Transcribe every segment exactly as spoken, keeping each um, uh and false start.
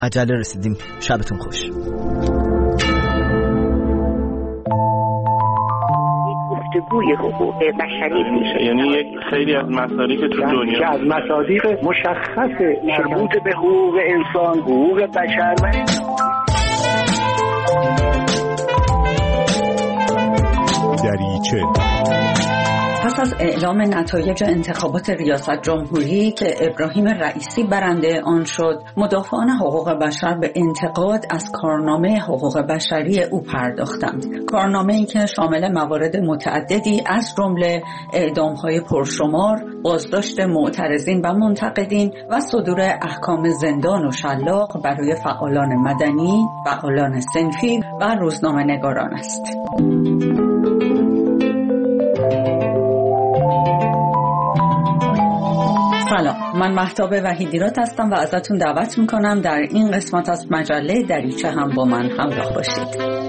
عجله رسیدیم. شبتون خوش. گفتگوی حقوق بشری میشه، یعنی یک خیلی از مسائلی که تو دنیا که از مصادیق مشخص مربوط به حقوق انسان، حقوق بشر و دریچه. پس از اعلام نتایج انتخابات ریاست جمهوری که ابراهیم رئیسی برنده آن شد، مدافعان حقوق بشر به انتقاد از کارنامه حقوق بشری او پرداختند. کارنامه‌ای که شامل موارد متعددی از جمله اعدام‌های پرشمار، بازداشت معترضین و منتقدین و صدور احکام زندان و شلاق برای فعالان مدنی، فعالان صنفی و روزنامه‌نگاران است. سلام، من مهتاب وحیدیراد هستم و ازتون دعوت میکنم در این قسمت از مجله دریچه هم با من همراه باشید.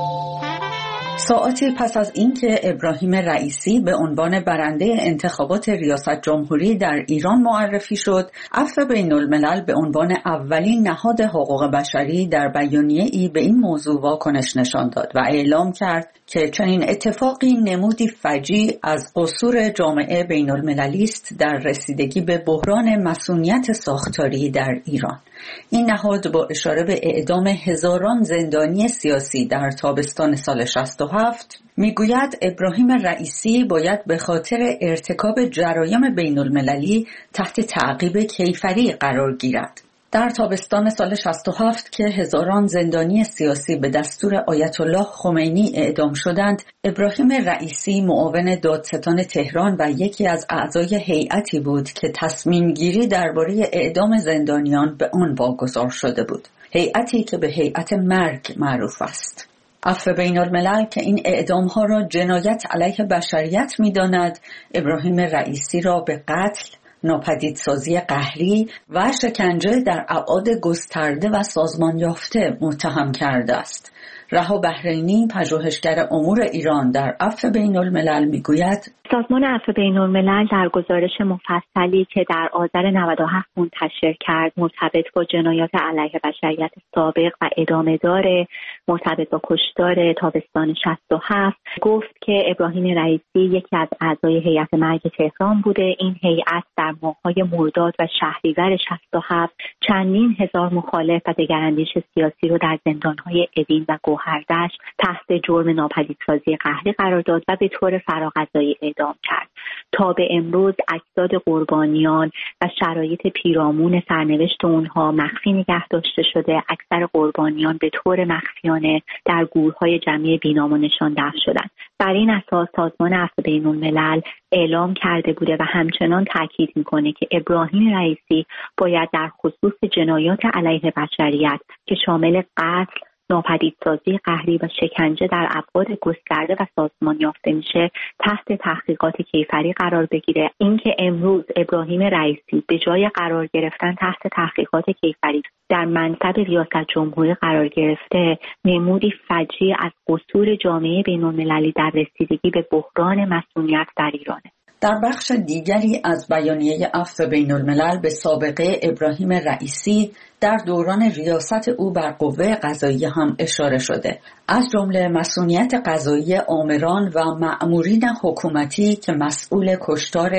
ساعتی پس از اینکه ابراهیم رئیسی به عنوان برنده انتخابات ریاست جمهوری در ایران معرفی شد، عفو بین الملل به عنوان اولین نهاد حقوق بشری در بیانیه‌ای به این موضوع واکنش نشان داد و اعلام کرد که چنین اتفاقی نمودی فجیع از قصور جامعه بین المللی است در رسیدگی به بحران مصونیت ساختاری در ایران. این نهاد با اشاره به اعدام هزاران زندانی سیاسی در تابستان سال شصت و هفت میگوید ابراهیم رئیسی باید به خاطر ارتکاب جرایم بین المللی تحت تعقیب کیفری قرار گیرد. در تابستان سال شصت و هفت که هزاران زندانی سیاسی به دستور آیت الله خمینی اعدام شدند، ابراهیم رئیسی معاون دادستان تهران و یکی از اعضای هیئتی بود که تصمیم گیری درباره اعدام زندانیان به آن واگذار شده بود. هیئتی که به هیئت مرگ معروف است. عفو بین الملل که این اعدام‌ها را جنایت علیه بشریت می‌داند، ابراهیم رئیسی را به قتل، ناپدیدسازی قهری و شکنجه در ابعاد گسترده و سازمان یافته متهم کرده است. رها بحرینی، پژوهشگر امور ایران در عفو بین الملل میگوید سازمان عفو بین الملل در گزارش مفصلی که در آذر نود و هفت منتشر کرد مرتبط با جنایات علیه بشریت سابق و ادامه داره مرتبط با کشتار تابستان شصت و هفت گفت که ابراهیم رئیسی یکی از اعضای هیئت مرگ تهران بوده. این هیئت در ماه‌های مرداد و شهریور شصت و هفت چندین هزار مخالف و دگراندیش سیاسی رو در زندان‌های اوین و گوهردشت تحت جرم ناپدیدسازی قهری قرار داد و به طور فراقضایی اعدام کرد. تا به امروز اجساد قربانیان و شرایط پیرامون سرنوشت اونها مخفی نگه داشته شده. اکثر قربانیان به طور مخفیانه در گورهای جمعی بینام و نشان دفن شدند. بر این اساس سازمان عفو بین الملل اعلام کرده بوده و همچنان تاکید میکنه که ابراهیم رئیسی باید در خصوص جنایات علیه بشریت که شامل قتل، ناپدیدسازی قهری و شکنجه در ابعاد گسترده و سازمان یافته میشه تحت تحقیقات کیفری قرار بگیره. اینکه امروز ابراهیم رئیسی به جای قرار گرفتن تحت تحقیقات کیفری در منصب ریاست جمهوری قرار گرفته نمودی فجیع از قصور جامعه بین‌المللی در رسیدگی به بحران مصونیت در ایرانه. در بخش دیگری از بیانیه عفو بین الملل به سابقه ابراهیم رئیسی در دوران ریاست او بر قوه قضاییه هم اشاره شده، از جمله مصونیت قضایی آمران و مأمورین حکومتی که مسئول کشتار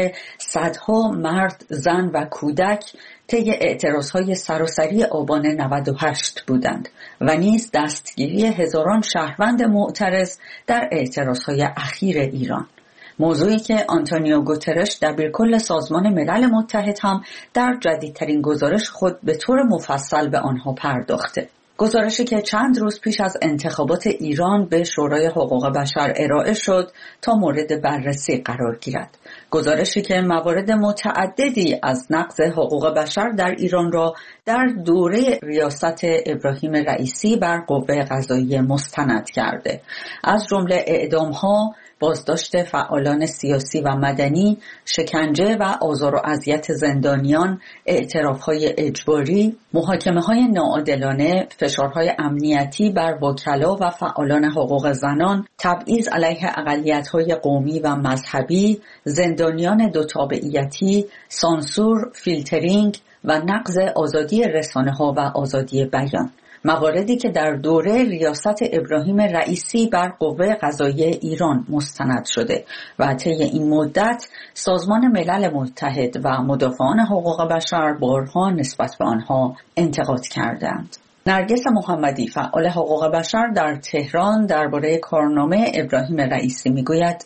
صدها مرد، زن و کودک طی اعتراضهای سراسری آبان نود و هشت بودند و نیز دستگیری هزاران شهروند معترض در اعتراضهای اخیر ایران. موضوعی که آنتونیو گوترش دبیرکل سازمان ملل متحد هم در جدیدترین گزارش خود به طور مفصل به آنها پرداخته. گزارشی که چند روز پیش از انتخابات ایران به شورای حقوق بشر ارائه شد تا مورد بررسی قرار گیرد. گزارشی که موارد متعددی از نقض حقوق بشر در ایران را در دوره ریاست ابراهیم رئیسی بر قوه قضاییه مستند کرده، از جمله اعدام‌ها، بازداشت فعالان سیاسی و مدنی، شکنجه و آزار و اذیت زندانیان، اعتراف‌های اجباری، محاکمه‌های ناعادلانه، فشارهای امنیتی بر وکلا و فعالان حقوق زنان، تبعیض علیه اقلیت‌های قومی و مذهبی، زندانیان دو تابعیتی، سانسور، فیلترینگ، و نقض آزادی رسانه‌ها و آزادی بیان، مواردی که در دوره ریاست ابراهیم رئیسی بر قوه قضاییه ایران مستند شده و طی این مدت سازمان ملل متحد و مدافعان حقوق بشر بارها نسبت به آنها انتقاد کردند. نرگس محمدی، فعال حقوق بشر در تهران، درباره کارنامه ابراهیم رئیسی میگوید: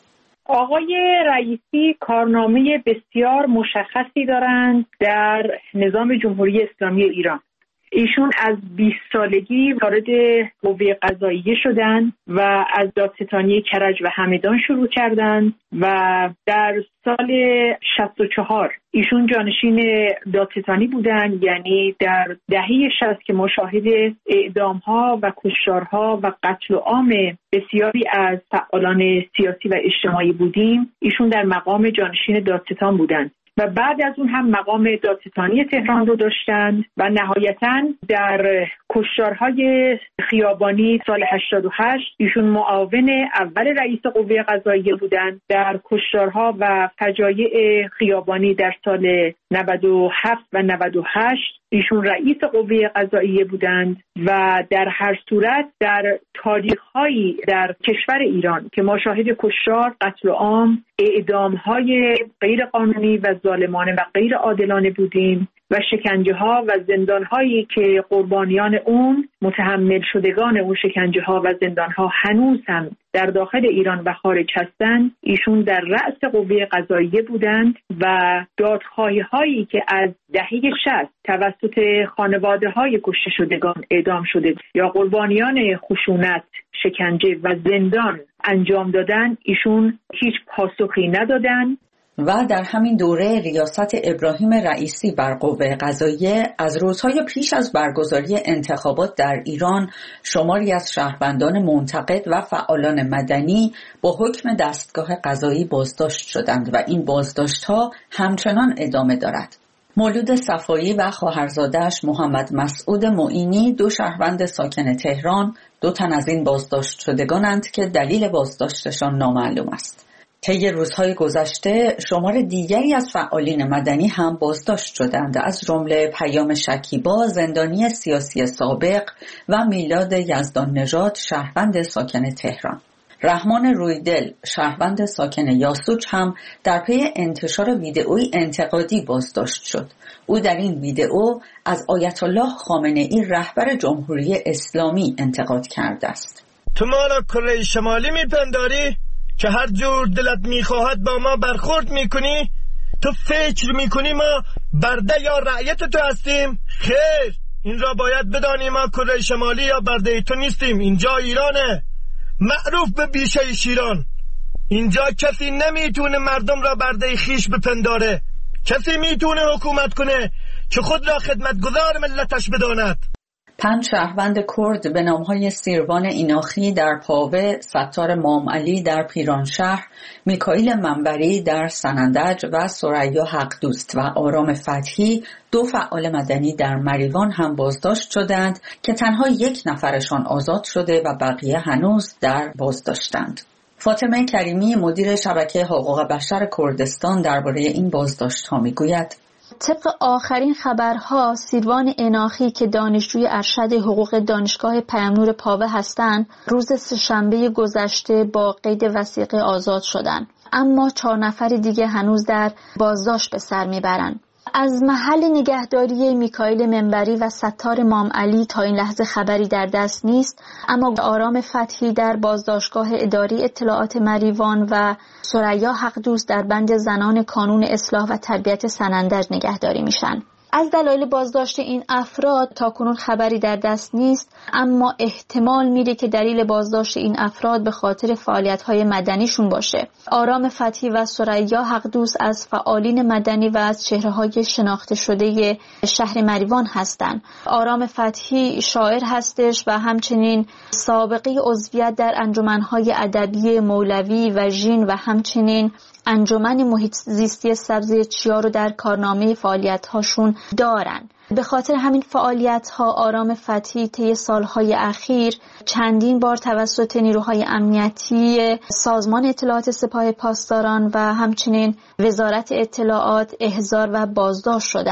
آقای رئیسی کارنامه بسیار مشخصی دارند در نظام جمهوری اسلامی ایران. ایشون از بیست سالگی وارد قوه قضاییه شدند و از دادستانی کرج و همدان شروع کردند و در سال شصت و چهار ایشون جانشین دادستانی بودند، یعنی در دهه شصت که ما شاهد اعدام‌ها و کشتارها و قتل عام بسیاری از فعالان سیاسی و اجتماعی بودیم، ایشون در مقام جانشین دادستان بودند و بعد از اون هم مقام دادستانی تهران رو داشتند و نهایتاً در کشتارهای خیابانی سال هشتاد و هشت ایشون معاون اول رئیس قوه قضاییه بودند. در کشتارها و فجایع خیابانی در سال نود و هفت و نود و هشت ایشون رئیس قوه قضاییه بودند و در هر صورت در تاریخ‌هایی در کشور ایران که ما شاهد کشتار، قتل عام، اعدام‌های غیرقانونی و ظالمانه و غیر عادلانه بودیم و شکنجه‌ها و زندان‌هایی که قربانیان اون، متحمل شدگان اون شکنجه‌ها و زندان‌ها هنوز هم در داخل ایران و خارج هستند، ایشون در رأس قوه قضاییه بودند و دادخواهی‌هایی که از دهه شصت توسط خانواده‌های کشته شدگان اعدام شده یا قربانیان خشونت، شکنجه و زندان انجام دادن، ایشون هیچ پاسخی ندادند. و در همین دوره ریاست ابراهیم رئیسی بر قوه قضاییه از روزهای پیش از برگزاری انتخابات در ایران شماری از شهروندان منتقد و فعالان مدنی با حکم دستگاه قضایی بازداشت شدند و این بازداشت‌ها همچنان ادامه دارد. مولود صفایی و خواهرزاده‌اش محمد مسعود معینی، دو شهروند ساکن تهران، دو تن از این بازداشت شدگانند که دلیل بازداشتشان نامعلوم است. طی روزهای گذشته شمار دیگری از فعالین مدنی هم بازداشت شدند، از جمله پیام شکیبا، زندانی سیاسی سابق، و میلاد یزدان نژاد، شهروند ساکن تهران. رحمان رویدل، شهروند ساکن یاسوج، هم در پی انتشار ویدئویی انتقادی بازداشت شد. او در این ویدئو از آیت الله خامنه‌ای، رهبر جمهوری اسلامی، انتقاد کرده است. تو ما را کره شمالی میپنداری که هر جور دلت میخواهد با ما برخورد میکنی؟ تو فکر میکنی ما برده یا رعیت تو هستیم؟ خیر، این را باید بدانی ما کره شمالی یا برده تو نیستیم. اینجا ایرانه، معروف به بیشه شیران. اینجا کسی نمیتونه مردم را برده خیش بپنداره. کسی میتونه حکومت کنه که خود را خدمتگزار ملتش بداند. پنج شهروند کرد به نامهای سیروان ایناخی در پاوه، ستار مامعلی در پیرانشهر، میکائیل منبری در سنندج و ثریا حقدوست و آرام فتحی، دو فعال مدنی در مریوان هم بازداشت شدند که تنها یک نفرشان آزاد شده و بقیه هنوز در بازداشتند. فاطمه کریمی، مدیر شبکه حقوق بشر کردستان، درباره این بازداشت‌ها میگوید: طبق آخرین خبرها سیروان ایناخی که دانشجوی ارشد حقوق دانشگاه پیام‌نور پاوه هستند، روز سه‌شنبه گذشته با قید وثیقه آزاد شدند، اما چهار نفر دیگه هنوز در بازداشت به سر میبرند. از محل نگهداری میکائیل منبری و ستار مامعلی تا این لحظه خبری در دست نیست، اما آرام فتحی در بازداشتگاه اداری اطلاعات مریوان و ثریا حقدوست در بند زنان کانون اصلاح و تربیت سنندج نگهداری میشن. از دلایل بازداشت این افراد تاکنون خبری در دست نیست، اما احتمال میره که دلیل بازداشت این افراد به خاطر فعالیت‌های مدنیشون باشه. آرام فتحی و ثریا حقدوست از فعالین مدنی و از چهره‌های شناخته شده شهر مریوان هستند. آرام فتحی شاعر هستش و همچنین سابقه عضویت در انجمن‌های ادبی مولوی و ژین و همچنین انجمن محیط زیستی سبز چیا رو در کارنامه فعالیت‌هاشون دارن. به خاطر همین فعالیت‌ها آرام فتحی طی سالهای اخیر چندین بار توسط نیروهای امنیتی سازمان اطلاعات سپاه پاسداران و همچنین وزارت اطلاعات احضار و بازداشت شدند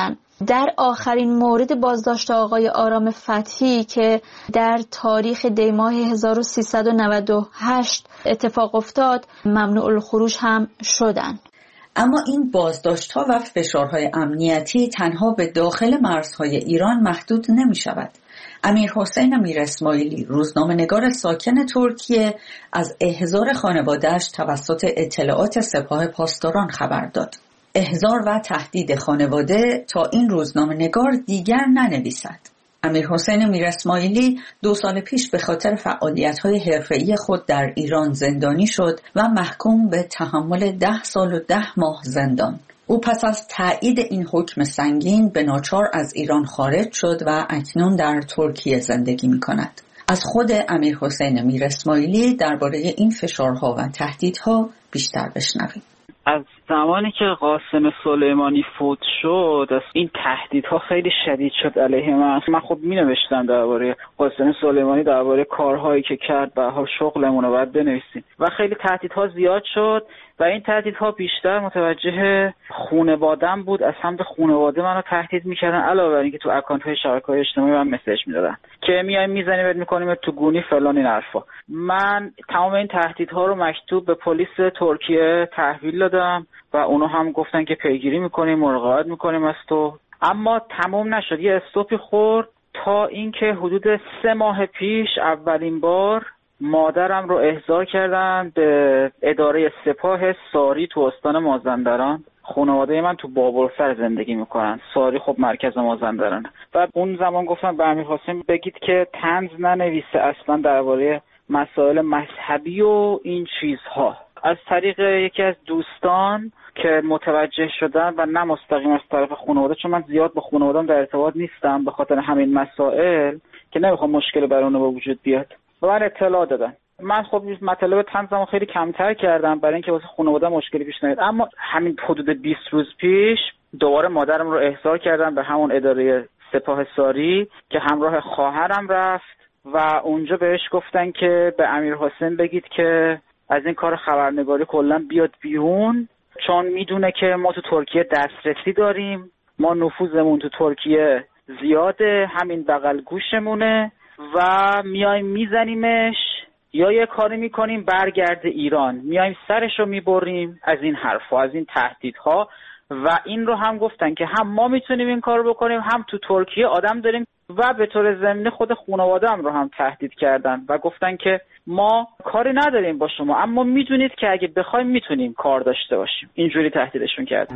در آخرین مورد بازداشت آقای آرام فتحی که در تاریخ دی ماه هزار و سیصد و نود و هشت اتفاق افتاد ممنوع الخروج هم شدن. اما این بازداشت‌ها و فشارهای امنیتی تنها به داخل مرزهای ایران محدود نمی شود. امیر حسین میر اسماعیلی روزنامه‌نگار ساکن ترکیه از احضار خانواده‌اش توسط اطلاعات سپاه پاسداران خبر داد. احضار و تهدید خانواده تا این روزنامه‌نگار دیگر ننویسد. امیر حسین میر اسماعیلی دو سال پیش به خاطر فعالیت‌های حرفه‌ای خود در ایران زندانی شد و محکوم به تحمل ده سال و ده ماه زندان. او پس از تایید این حکم سنگین به ناچار از ایران خارج شد و اکنون در ترکیه زندگی می‌کند. از خود امیر حسین میر اسماعیلی درباره این فشارها و تهدیدها بیشتر بشنویم. از زمانی که قاسم سلیمانی فوت شد از این تهدیدها خیلی شدید شد علیه من. من خب می نوشتم درباره قاسم سلیمانی، درباره کارهایی که کرد، به حال شغلمون رو باید بنویسیم و خیلی تهدیدها زیاد شد و این تهدیدها بیشتر متوجه خانواده‌ام بود. از سمت خانواده منو تهدید میکردن، علاوه بر اینکه تو اکانت‌های شبکه‌های اجتماعی من مسیج میدادن که میایم میزنیمت میکنیم تو گونی فلان این حرفا. من تمام این تهدیدها رو مکتوب به پلیس ترکیه تحویل دادم و اونها هم گفتن که پیگیری میکنیم، مراقبت میکنیم از تو. اما تمام نشد، یه استوپی خورد تا اینکه حدود سه ماه پیش اولین بار مادرم رو احضار کردن به اداره سپاه ساری تو استان مازندران. خانواده من تو بابلسر زندگی میکنن، ساری خب مرکز مازندران. و اون زمان گفتم به امیر حسین بگید که طنز ننویسه اصلا درباره مسائل مذهبی و این چیزها. از طریق یکی از دوستان که متوجه شدن و نه مستقیم از طرف خانواده، چون من زیاد با خانواده‌ام در ارتباط نیستم به خاطر همین مسائل که نمیخوام مشکل برای به وجود بیاد، و من اطلاع دادن. من خب مطالب طنزمو خیلی کمتر کردم برای اینکه واسه خانواده مشکلی پیش نیاد. اما همین حدود بیست روز پیش دوباره مادرم رو احضار کردم به همون اداره سپاه ساری که همراه خواهرم رفت و اونجا بهش گفتن که به امیر حسین بگید که از این کار خبرنگاری کلا بیاد بیرون، چون میدونه که ما تو ترکیه دسترسی داریم، ما نفوذمون تو ترکیه زیاده، همین بغل گوشمونه و میایم میزنیمش یا یه کاری میکنیم برگرده ایران، میایم سرشو میبریم از این حرفا، از این تهدیدها. و این رو هم گفتن که هم ما میتونیم این کار رو بکنیم، هم تو ترکیه آدم داریم. و به طور ضمنی خود خانواده هم رو هم تهدید کردن و گفتن که ما کاری نداریم با شما، اما میدونید که اگه بخوایم میتونیم کار داشته باشیم. اینجوری تهدیدشون کردن.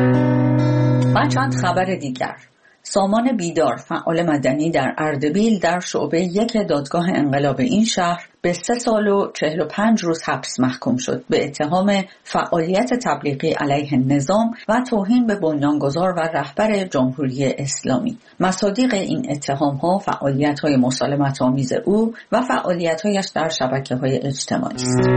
و چند خبر دیگر. سامان بیدار، فعال مدنی در اردبیل، در شعبه یک دادگاه انقلاب این شهر به سه سال و چهل و پنج روز حبس محکوم شد به اتهام فعالیت تبلیغی علیه نظام و توهین به بنیانگذار و رهبر جمهوری اسلامی. مصادیق این اتهام‌ها فعالیت‌های مسالمت‌آمیز او و فعالیت‌هایش در شبکه‌های اجتماعی است.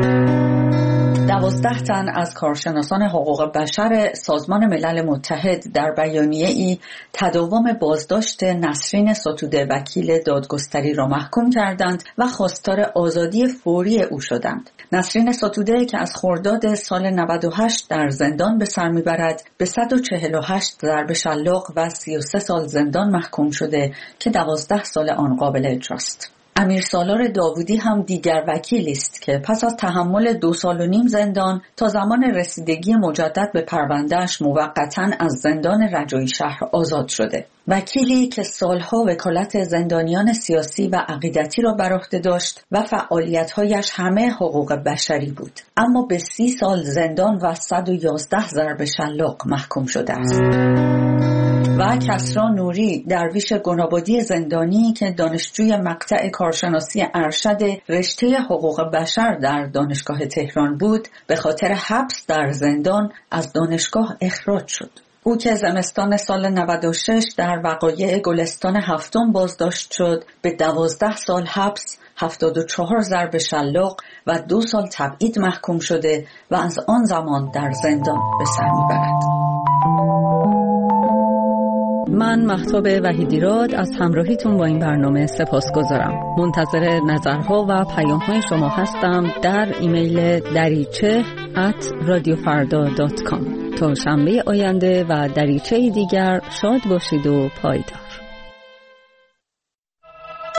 دوازده تن از کارشناسان حقوق بشر سازمان ملل متحد در بیانیه‌ای تداوم بازداشت نسرین ستوده وکیل دادگستری را محکوم کردند و خواستار آزادی فوری او شدند. نسرین ستوده که از خرداد سال نود و هشت در زندان به سر میبرد به صد و چهل و هشت ضرب شلاق و سی و سه سال زندان محکوم شده که دوازده سال آن قابل اجراست. امیر سالار داوودی هم دیگر وکیلی است که پس از تحمل دو سال و نیم زندان تا زمان رسیدگی مجدد به پروندهش موقتاً از زندان رجایی شهر آزاد شده. وکیلی که سالها وکالت زندانیان سیاسی و عقیدتی را بر عهده داشت و فعالیت‌هایش همه حقوق بشری بود، اما به سی سال زندان و صد و یازده ضرب شلاق محکوم شده است. و کسری نوری، درویش گنابادی زندانی که دانشجوی مقطع کارشناسی ارشد رشته حقوق بشر در دانشگاه تهران بود، به خاطر حبس در زندان از دانشگاه اخراج شد. او که زمستان سال نود و شش در وقایع گلستان هفتم بازداشت شد، به دوازده سال حبس، هفتاد و چهار ضرب شلاق و دو سال تبعید محکوم شده و از آن زمان در زندان به سر میبرد. من مهتاب وحیدیراد از همراهیتون با این برنامه سپاسگزارم. منتظر نظرها و پیام‌های شما هستم در ایمیل دریچه ات رادیو فردا دات کام. تا شنبه آینده و دریچه دیگر شاد باشید و پایدار.